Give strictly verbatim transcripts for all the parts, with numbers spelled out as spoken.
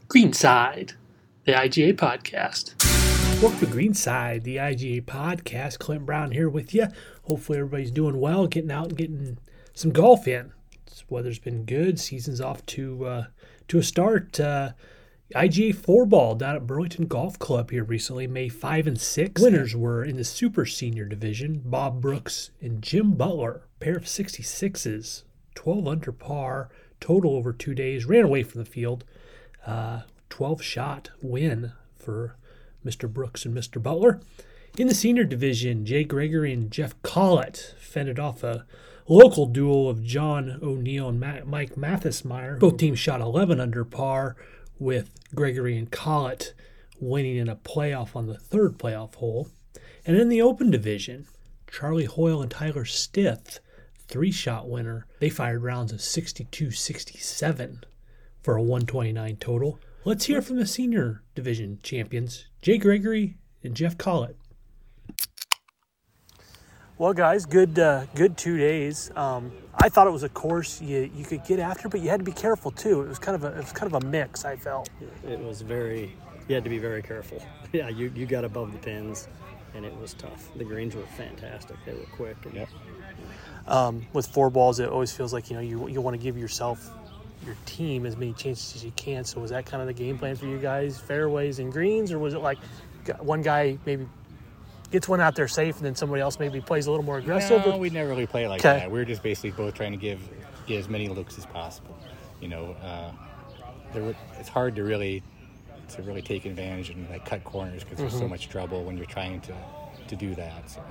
Greenside, the I G A podcast. Welcome to Greenside, the I G A podcast. Clint Brown here with you. Hopefully everybody's doing well, getting out and getting some golf in. This weather's been good. Season's off to uh, to a start. Uh, I G A four ball down at Burlington Golf Club here recently, May fifth and sixth. Winners were in the Super Senior Division, Bob Brooks and Jim Butler, pair of sixty-sixes, twelve under par, total over two days, ran away from the field. Uh, twelve-shot win for Mister Brooks and Mister Butler. In the Senior Division, Jay Gregory and Jeff Collett fended off a local duel of John O'Neill and Ma- Mike Mathismeyer. Both teams shot eleven under par, with Gregory and Collett winning in a playoff on the third playoff hole. And in the Open Division, Charlie Hoyle and Tyler Stith, three-shot winner, they fired rounds of sixty-two sixty-seven for a one twenty-nine total. Let's hear from the Senior Division champions, Jay Gregory and Jeff Collett. Well, guys, good uh, good two days. Um, I thought it was a course you you could get after, but you had to be careful too. It was kind of a it was kind of a mix, I felt. It was very, you had to be very careful. Yeah, you, you got above the pins, and it was tough. The greens were fantastic. They were quick. And, yep. Um, with four balls, it always feels like, you know, you you want to give yourself, your team, as many chances as you can. So was that kind of the game plan for you guys, fairways and greens, or was it like one guy maybe gets one out there safe and then somebody else maybe plays a little more aggressive? No, we never really play like okay. that. We were just basically both trying to give get as many looks as possible. You know, uh, there were, it's hard to really to really take advantage and like cut corners because there's mm-hmm. so much trouble when you're trying to to do that. So.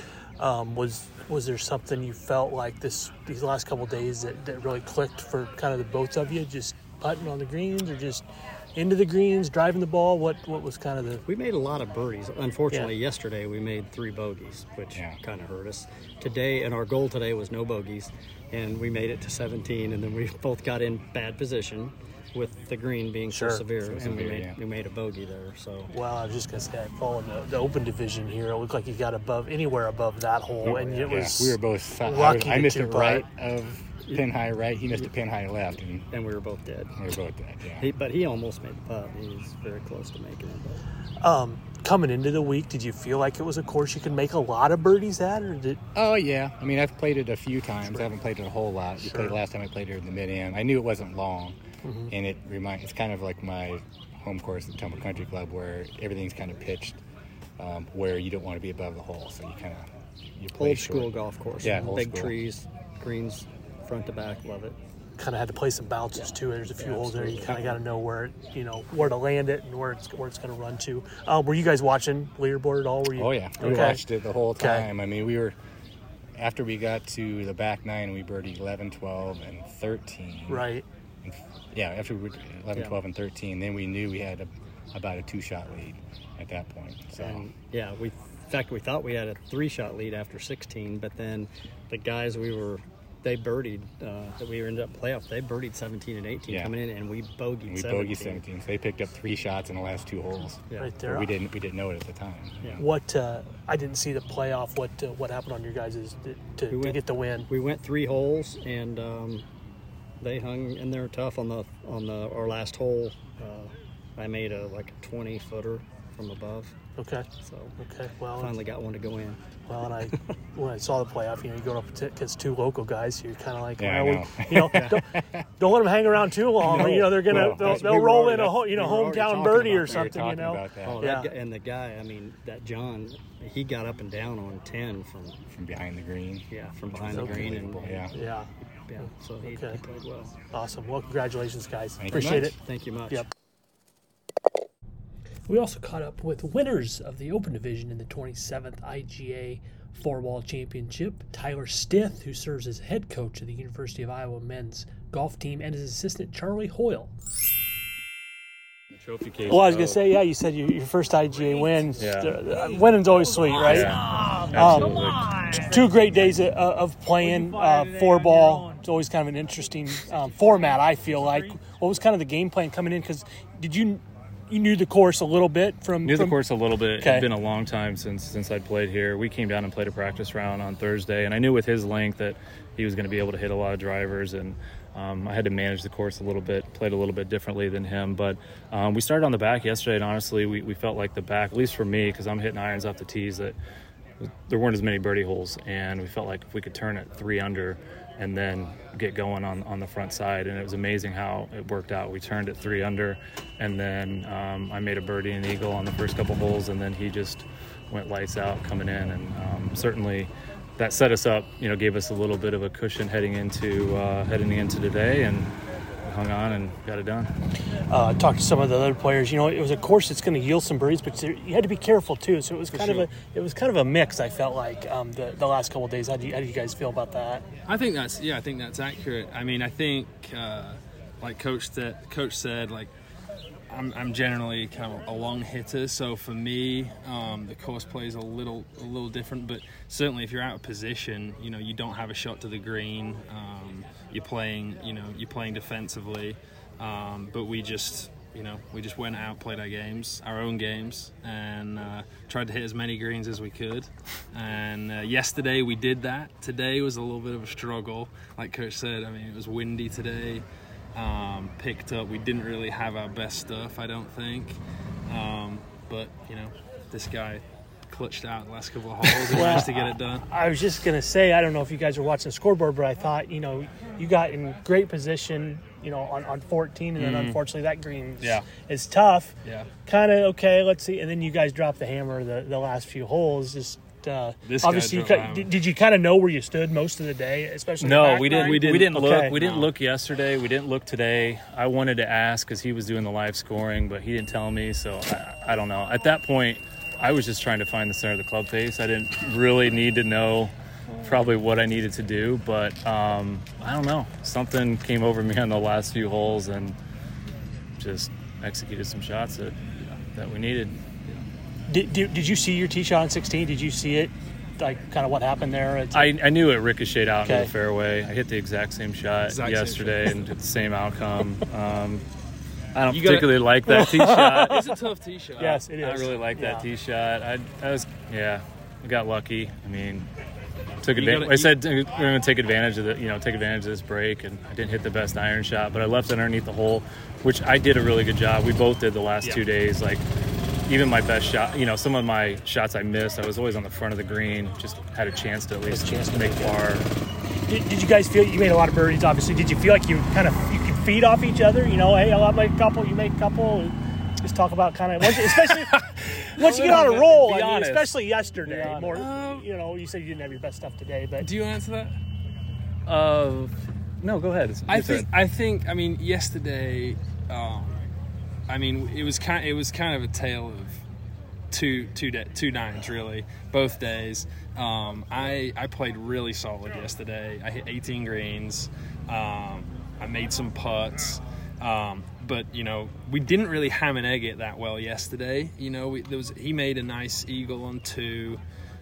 Um, was was there something you felt like this these last couple of days that, that really clicked for kind of the both of you? Just putting on the greens or just into the greens, driving the ball? What what was kind of the... We made a lot of birdies. Unfortunately, yeah. yesterday we made three bogeys, which yeah. kind of hurt us. Today, and our goal today was no bogeys, and we made it to seventeen, and then we both got in bad position with the green being sure. so severe, so and severe, we made yeah. we made a bogey there. So well, I was just gonna say, I fall in the, the Open Division here. It looked like you got above anywhere above that hole, oh, and yeah. it was we were both. Lucky I, was, I missed it putt. right of pin high right. He missed a pin high left, and, and we were both dead. We were both dead. Yeah. He, but he almost made the putt. He was very close to making it. But. Um, coming into the week, did you feel like it was a course you could make a lot of birdies at, or did? Oh yeah. I mean, I've played it a few times. Sure. I haven't played it a whole lot. You sure. played last time I played it in the mid-am. I knew it wasn't long. Mm-hmm. And it remind it's kind of like my home course at Temple Country Club, where everything's kind of pitched, um, where you don't want to be above the hole, so you kind of you play old short. school golf course. Yeah, old big school. trees, greens, front to back, love it. Kind of had to play some bounces too. There's a few yeah, holes there. You absolutely. kind of got to know where you know where to land it and where it's where it's going to run to. Uh, were you guys watching leaderboard at all? Were you? Oh yeah, we okay. watched it the whole time. Okay. I mean, we were after we got to the back nine, we birdied eleven, twelve, and thirteen. Right. And, yeah, after we were eleven, yeah. twelve, and thirteen, then we knew we had a, about a two-shot lead at that point. So and, yeah, we in fact we thought we had a three-shot lead after sixteen, but then the guys we were they birdied uh, that we ended up playoff. They birdied seventeen and eighteen yeah. coming in, and we bogeyed. we seventeen. bogeyed seventeen. So they picked up three shots in the last two holes. Yeah. Right there. But we didn't we didn't know it at the time. Yeah. What uh, I didn't see the playoff. What uh, what happened on your guys' to, to, We to went- get the win? We went three holes, and um, they hung in there tough on the on the our last hole. Uh, I made a like a twenty footer from above, Okay. so Okay. Well, finally got one to go in. well, and I when I saw the playoff, you know, you go up against two local guys, so you're kind of like, Yeah, well, I know. we, you know, don't, don't let them hang around too long. No. You know, they're gonna Well, they'll, that's- they'll we were roll already- in a ho- you know we were already hometown talking birdie about or that. We were something. You talking know. about that. Oh, Yeah. that guy, and the guy, I mean, that John, he got up and down on ten from From behind the green. yeah from behind the Okay. green, and Yeah. Yeah. yeah, so he, Okay. he played well. Awesome. Well, congratulations, guys. Thank you Appreciate much. it. Thank you much. Yep. We also caught up with winners of the Open Division in the twenty-seventh I G A Four-Ball Championship, Tyler Stith, who serves as head coach of the University of Iowa men's golf team, and his assistant, Charlie Hoyle. The trophy case. Well, I was gonna oh, say, yeah, you said your, your first I G A win. Yeah. Uh, winning's always sweet, right? Yeah, Um, absolutely. Two great days of, of playing uh, four ball. It's always kind of an interesting um, format, I feel like. What was kind of the game plan coming in? Because did you you knew the course a little bit from Knew from, the course a little bit. Okay. It's been a long time since since I'd played here. We came down and played a practice round on Thursday, and I knew with his length that he was going to be able to hit a lot of drivers. And um, I had to manage the course a little bit, played a little bit differently than him. But um, we started on the back yesterday, and honestly, we, we felt like the back, at least for me, because I'm hitting irons off the tees, that there weren't as many birdie holes, and we felt like if we could turn it three under and then get going on, on the front side, and it was amazing how it worked out. We turned it three under, and then um, I made a birdie and eagle on the first couple holes, and then he just went lights out coming in, and um, certainly that set us up, you know, gave us a little bit of a cushion heading into uh, heading into today, and hung on and got it done. Uh, talked to some of the other players. You know, it was a course that's going to yield some birdies, but you had to be careful too. So it was kind sure. of a it was kind of a mix. I felt like um, the the last couple of days. How do you, how do you guys feel about that? I think that's yeah, I think that's accurate. I mean, I think uh, like Coach that Coach said, like I'm I'm generally kind of a long hitter, so for me, um, the course play is a little a little different. But certainly, if you're out of position, you know, you don't have a shot to the green. Um, you're playing, you know, you're playing defensively. Um, but we just, you know, we just went out, played our games, our own games, and uh, tried to hit as many greens as we could. And uh, yesterday we did that. Today was a little bit of a struggle, like Coach said. I mean, it was windy today. Um, picked up. We didn't really have our best stuff, I don't think. Um, but you know, this guy clutched out the last couple of holes and Well, managed to get it done. I was just going to say, I don't know if you guys were watching the scoreboard, but I thought, you know, you got in great position, you know, on, on fourteen, and then Mm-hmm. unfortunately that green Yeah. is tough. Yeah. Kind of, okay, let's see. And then you guys dropped the hammer the, the last few holes. Just uh, This guy obviously, you dropped the ca- hammer. did, did you kind of know where you stood most of the day, especially the No, back we didn't. nine? We didn't. We didn't Okay. look. We didn't No. look yesterday. We didn't look today. I wanted to ask because he was doing the live scoring, but he didn't tell me. So I, I don't know. At that point, I was just trying to find the center of the club face. I didn't really need to know probably what I needed to do, but um, I don't know. Something came over me on the last few holes and just executed some shots that that we needed. Did, did, did you see your tee shot on sixteen? Did you see it, like, kind of what happened there? It's- I, I knew it ricocheted out Okay. into the fairway. I hit the exact same shot Exact same yesterday and did the same outcome. Um, I don't You gotta- particularly like that tee shot. It's a tough tee shot. Yes, it is. I really like that Yeah. tee shot. I, I was, yeah, I got lucky. I mean, took You advantage. gotta- I said we're going to take advantage of the, you know, take advantage of this break, and I didn't hit the best iron shot, but I left it underneath the hole, which I did a really good job. We both did the last Yeah. two days. Like, even my best shot, you know, some of my shots I missed, I was always on the front of the green. Just had a chance to at least chance to make make it. par. Did, did you guys feel you made a lot of birdies? Obviously, did you feel like you kind of you could feed off each other? You know, hey, I'll make a couple, you make a couple. And just talk about kind of, once, especially once you get on a roll. Be I mean, honest. especially yesterday. honest. More, Um, you know, you said you didn't have your best stuff today, but Do you answer that? Uh, no, go ahead. It's I your think turn. I think I mean yesterday, um, I mean it was kind it was kind of a tale of two two de- two nines really both days. Um, I I played really solid yesterday. I hit eighteen greens. Um, I made some putts. Um, but you know we didn't really ham and egg it that well yesterday. You know we, there was he made a nice eagle on two.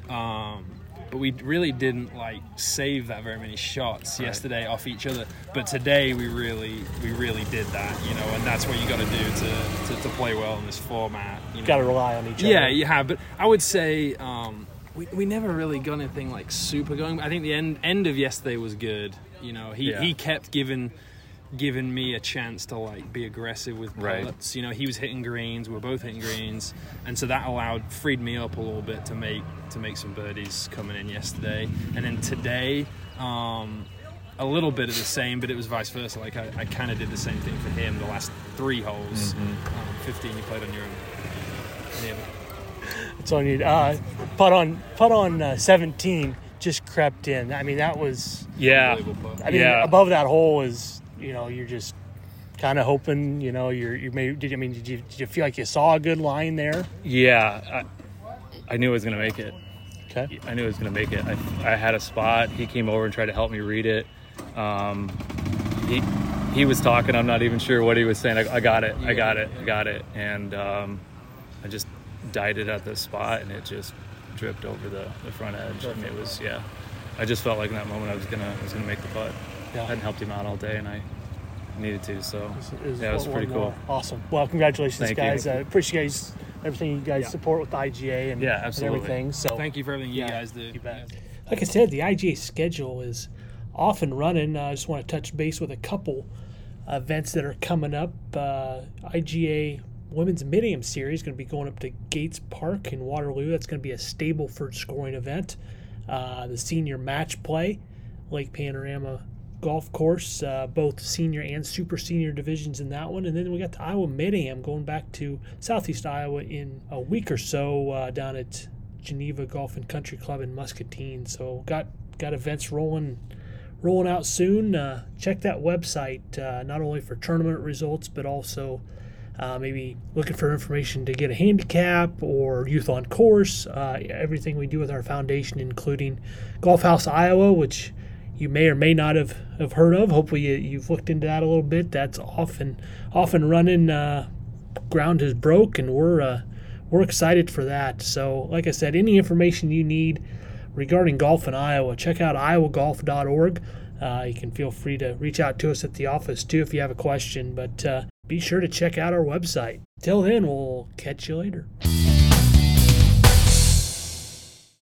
Um, But we really didn't like save that very many shots Right. yesterday off each other. But today we really, we really did that, you know, and that's what you got to do to, to to play well in this format. You know? got to rely on each Yeah, other. you have. But I would say um, we we never really got anything like super going. I think the end end of yesterday was good. You know, he Yeah. he kept giving. Giving me a chance to like be aggressive with Right. putts. You know, he was hitting greens, we were both hitting greens, and so that allowed freed me up a little bit to make to make some birdies coming in yesterday. And then today, um, a little bit of the same, but it was vice versa. Like I, I kind of did the same thing for him the last three holes. Mm-hmm. Um, Fifteen, you played on your own. Yeah. It's on you. Uh, putt on putt on uh, seventeen just crept in. I mean, that was. Yeah. Unbelievable putt. I mean, Yeah. above that hole is, you know, you're just kind of hoping. You know, you're you may. Did you I mean? Did you did you feel like you saw a good line there? Yeah, I, I knew I was going to make it. Okay. I knew I was going to make it. I, I had a spot. He came over and tried to help me read it. Um, he he was talking. I'm not even sure what he was saying. I, I got it. I got it. I got it. And um, I just died it at the spot, and it just dripped over the, the front edge. And it was, yeah. I just felt like in that moment I was gonna I was gonna make the putt. Yeah. I hadn't helped him out all day, and I needed to. So It was, yeah, it was one- pretty one cool. more. Awesome. Well, congratulations, Thank you. guys. I appreciate you guys, everything you guys Yeah. support with the I G A and, Yeah, and absolutely. everything. So Thank you for everything you Yeah, guys do. you bet. Like I said, the I G A schedule is off and running. I uh, just want to touch base with a couple events that are coming up. Uh, I G A Women's Mid-Am Series is going to be going up to Gates Park in Waterloo. That's going to be a Stableford scoring event. Uh, the senior match play, Lake Panorama Golf Course, uh, both senior and super senior divisions in that one. And then we got the Iowa Mid-Am going back to Southeast Iowa in a week or so uh, down at Geneva Golf and Country Club in Muscatine. So got got events rolling rolling out soon. Uh, check that website, uh, not only for tournament results, but also uh, maybe looking for information to get a handicap or youth on course. Uh, everything we do with our foundation, including Golf House Iowa, which you may or may not have, have heard of. Hopefully you, you've looked into that a little bit. That's off and, off and running. Uh, ground has broke, and we're uh, we're excited for that. So, like I said, any information you need regarding golf in Iowa, check out iowa golf dot org. Uh, you can feel free to reach out to us at the office, too, if you have a question. But uh, be sure to check out our website. Till then, we'll catch you later.